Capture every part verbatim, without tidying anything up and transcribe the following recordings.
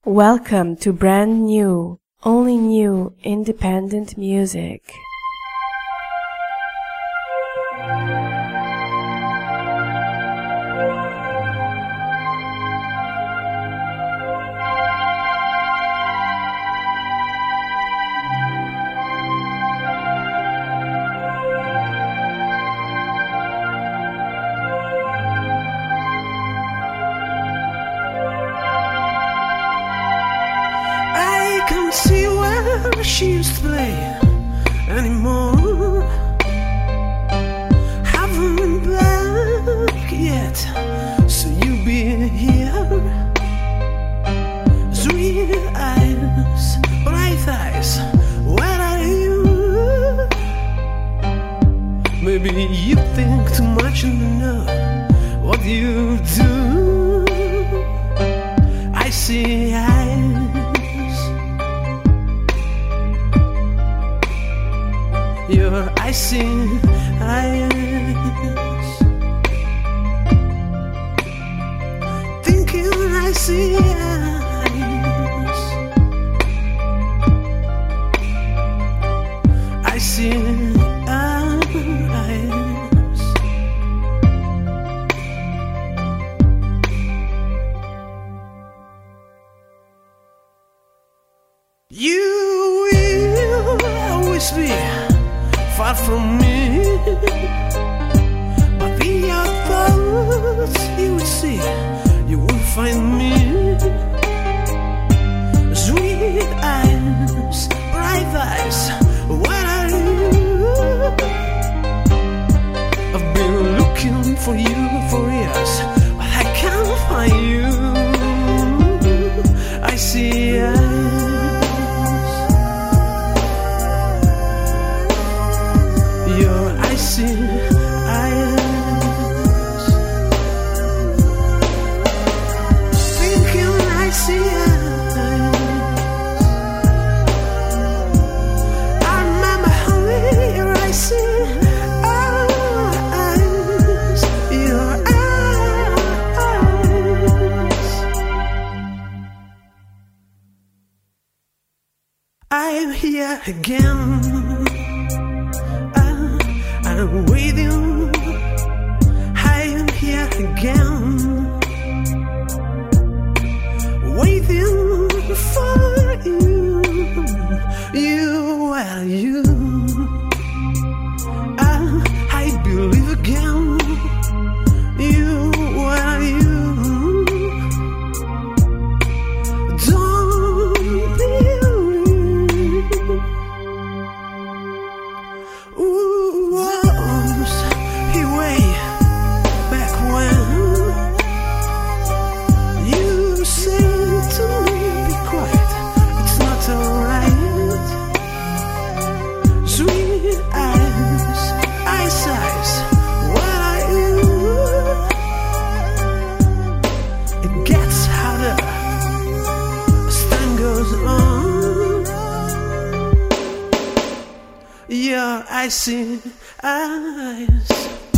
Welcome to brand new, only new independent music. See where she used to play anymore. Haven't been back yet, so you be here. Sweet eyes, bright eyes, where are you? Maybe you think too much and don't know what you do. I see eyes, your icy eyes, thinking I see eyes, I see eyes. You will always be far from me, but in your thoughts you will see, you will find me. Sweet eyes, bright eyes, where are you? I've been looking for you for years, but I can't find you. I see eyes, your icy eyes, thinking I see eyes. I remember how your icy eyes, your eyes. I'm here again, I'm waiting, I am here again, waiting for you. You are you, I, I believe again. You are you, don't believe. Ooh, your icy eyes.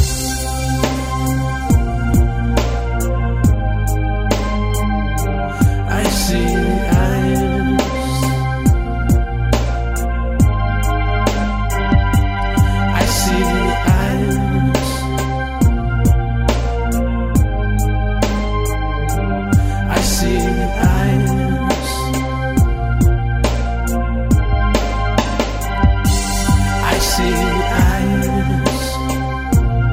I see eyes, I see eyes, I see eyes, I see eyes.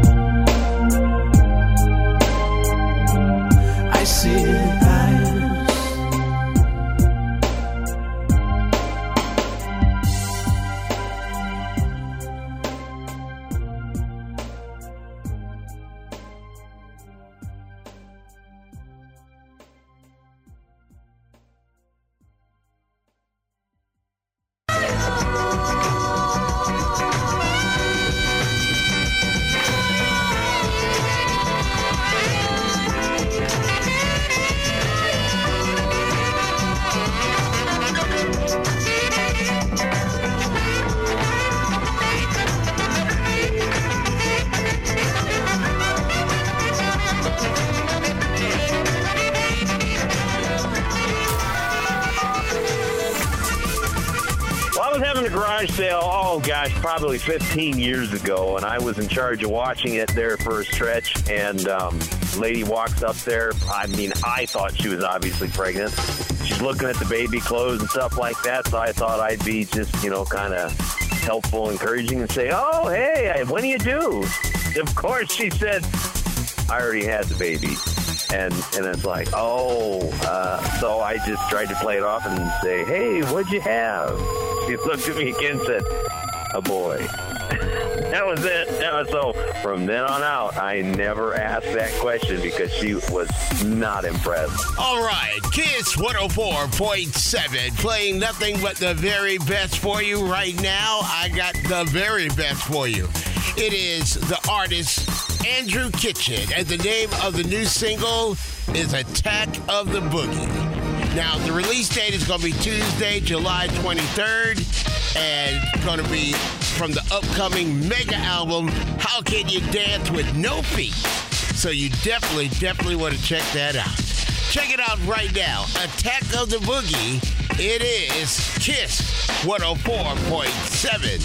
was having a garage sale, oh gosh, probably fifteen years ago, and I was in charge of watching it there for a stretch, and um, lady walks up there. I mean, I thought she was obviously pregnant. She's looking at the baby clothes and stuff like that, so I thought I'd be just, you know, kind of helpful, encouraging, and say, oh, hey, when do you do? Of course, she said, I already had the baby. And and it's like, oh, uh, so I just tried to play it off and say, hey, what'd you have? She looked at me again and said, a boy. That was it. That was, so from then on out, I never asked that question because she was not impressed. All right, Kiss one oh four point seven, playing nothing but the very best for you right now. I got the very best for you. It is the artist Andrew Kitchen, and the name of the new single is Attack of the Boogie. Now, the release date is going to be Tuesday, July twenty-third, and it's going to be from the upcoming mega album, How Can You Dance With No Feet? So you definitely, definitely want to check that out. Check it out right now. Attack of the Boogie. It is Kiss one oh four point seven.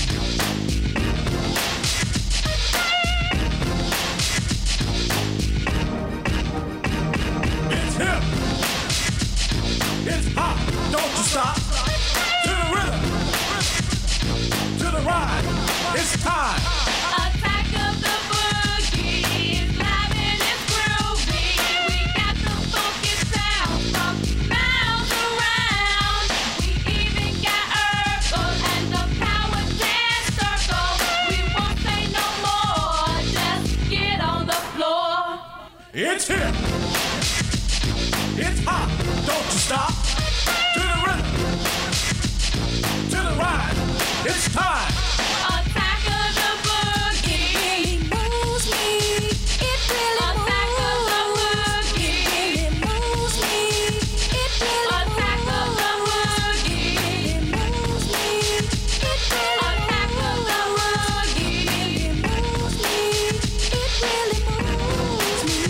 Hip. It's hot, don't you stop. To the rhythm, to the rhyme, it's time. Attack of the boogie is live and it's groovy. We got the funky sound from miles around. We even got Urkel and the power dance circle. We won't say no more, just get on the floor. It's hip. It's hot, don't you stop. To the rhythm, to the rhyme, it's time. Attack of the boogie. It really moves me. It really Attack moves. Of the boogie. It really moves me. It really Attack moves. Of the boogie. It really moves me. It really Attack moves. Of the boogie. It really moves me. It really moves me.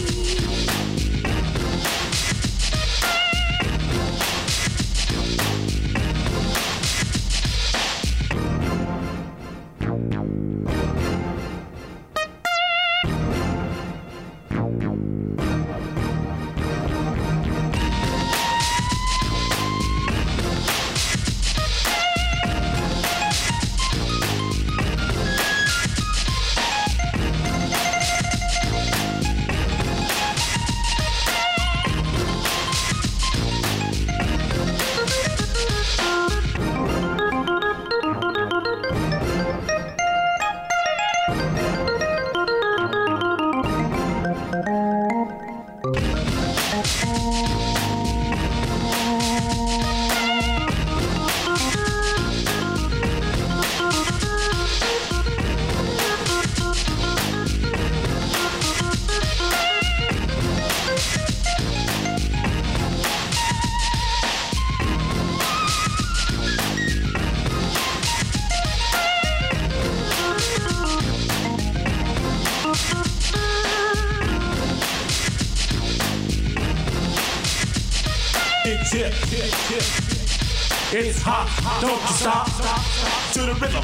It's hip, hip, hip. It's hot, don't you stop. To the rhythm,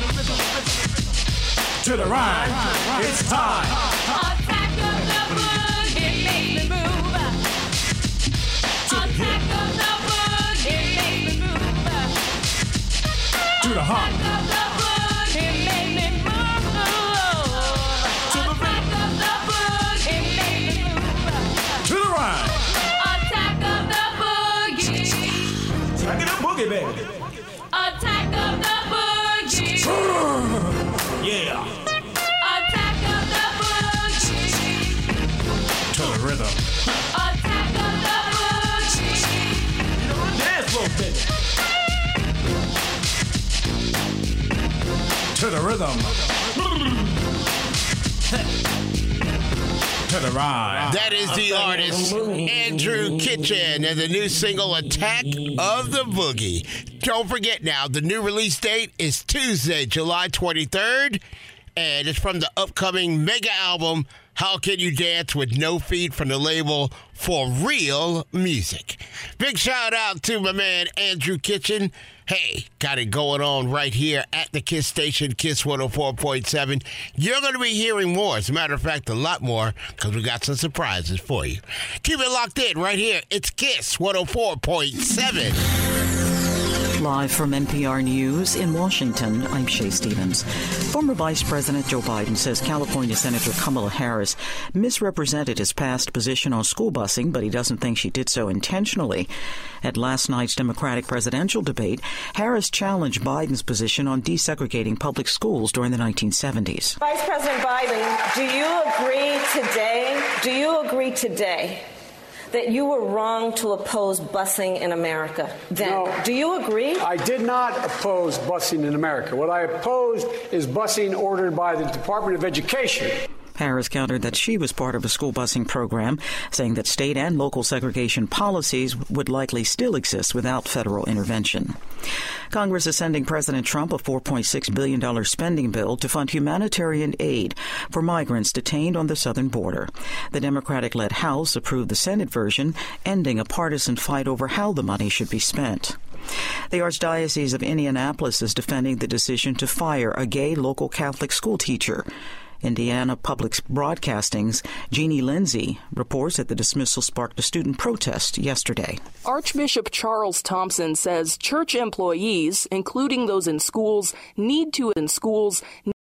to the rhyme, it's time. Attack of the boogie. It makes me move. Attack of the boogie. It makes me move. To the hop, Attack of the boogie. It makes me move. To the Attack of the boogie. It makes me move. to the rhyme. Attack of the boogie. Attack of the boogie, baby. Attack of the boogie. Yeah, Attack of the boogie. to the rhythm. Attack of the boogie. Dance a little bit. To the rhythm. To the rhyme. That is the artist, Andrew Kitchen, and the new single, Attack of the Boogie. Don't forget now, the new release date is Tuesday, July twenty-third, and it's from the upcoming mega album, How Can You Dance with No Feet from the label For Real Music. Big shout out to my man Andrew Kitchen. Hey, got it going on right here at the KISS station, KISS one oh four point seven. You're going to be hearing more. As a matter of fact, a lot more, because we got some surprises for you. Keep it locked in right here. It's KISS one oh four point seven. Live from N P R News in Washington, I'm Shay Stevens. Former Vice President Joe Biden says California Senator Kamala Harris misrepresented his past position on school busing, but he doesn't think she did so intentionally. At last night's Democratic presidential debate, Harris challenged Biden's position on desegregating public schools during the nineteen seventies. Vice President Biden, do you agree today, do you agree today that you were wrong to oppose busing in America then? No, do you agree? I did not oppose busing in America. What I opposed is busing ordered by the Department of Education. Harris countered that she was part of a school busing program, saying that state and local segregation policies would likely still exist without federal intervention. Congress is sending President Trump a four point six billion dollars spending bill to fund humanitarian aid for migrants detained on the southern border. The Democratic-led House approved the Senate version, ending a partisan fight over how the money should be spent. The Archdiocese of Indianapolis is defending the decision to fire a gay local Catholic school teacher. Indiana Public Broadcasting's Jeannie Lindsay reports that the dismissal sparked a student protest yesterday. Archbishop Charles Thompson says church employees, including those in schools, need to in schools.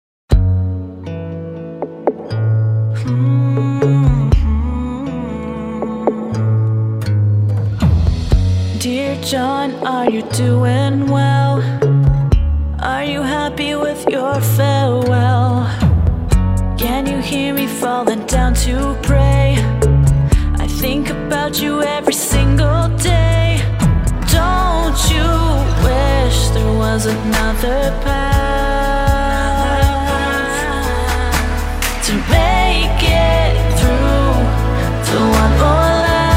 Dear John, are you doing well? Are you happy with your farewell? Can you hear me falling down to pray? I think about you every single day. Don't you wish there was another path to make it through to one more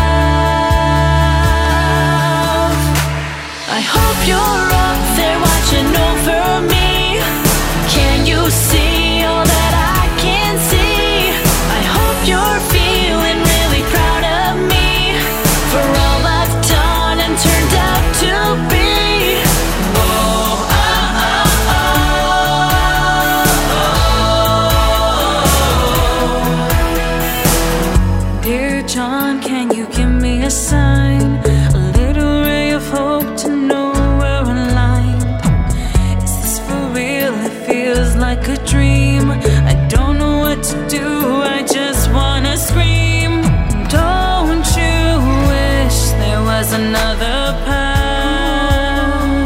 life? I hope you're up there watching over me. Can you see all that I can see? I hope you're feeling really proud of me for all I've done and turned out to be. Oh, oh, oh, oh. Dear John, can you give me a sign? A little ray of hope to know we're aligned. Is this for real? It feels like a dream. I don't know what to do, I just wanna scream. Don't you wish there was another path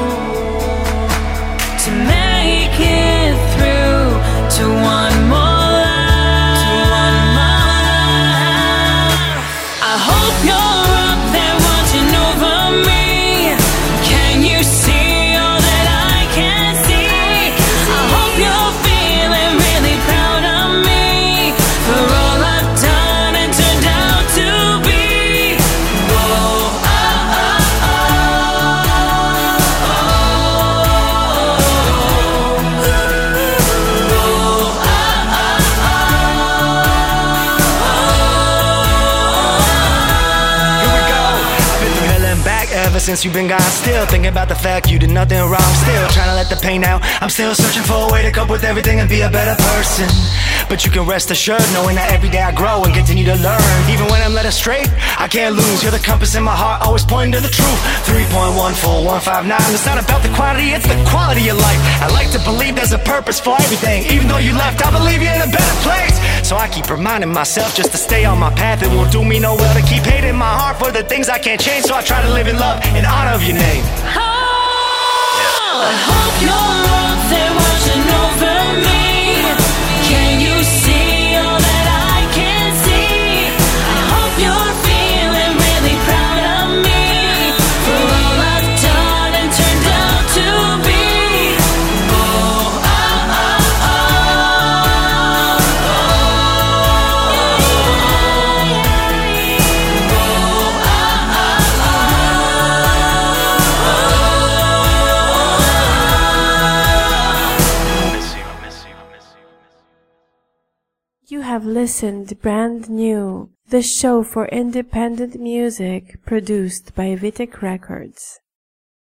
to make it through to one more life? To one more life. I hope you're up there watching over me. Can you see all that I can see? I hope you're feeling really proud of me for all I've done and turned out to be. Oh, oh, oh, oh, Here we go. I've been through hell and back ever since you've been gone. Still thinking about the fact you did nothing wrong. Still trying to let the pain out. I'm still searching for a way to cope with everything and be a better person. But you can rest assured knowing that every day I grow and continue to learn. Even when I'm led astray, I can't lose. You're the compass in my heart, always pointing to the truth. three point one four one five nine. It's not about the quantity, it's the quality of life. I like to believe there's a purpose for everything. Even though you left, I believe you're in a better place. So I keep reminding myself just to stay on my path. It won't do me no well to keep hating my heart for the things I can't change. So I try to live in love in honor of your name. oh. I hope you're up there watching over me. Can you see all that I can see? I hope you're feeling really proud of me for all I've done and turned out to be. Oh, oh, oh, oh, have listened Brand New, the show for independent music produced by Vitic Records.